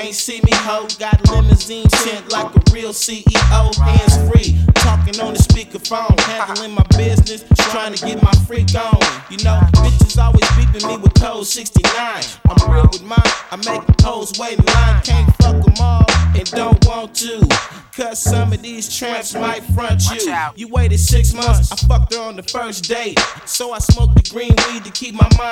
can't see me, ho. Got limousine tint like a real CEO. Hands free, talking on the speakerphone, handling my business, trying to get my freak on. You know, bitches always beeping me with code 69. I'm real with mine, I make hoes wait in line. Can't fuck them all and don't want to, cause some of these tramps might front you. You waited 6 months, I fucked her on the first date, so I smoked the green weed to keep my mind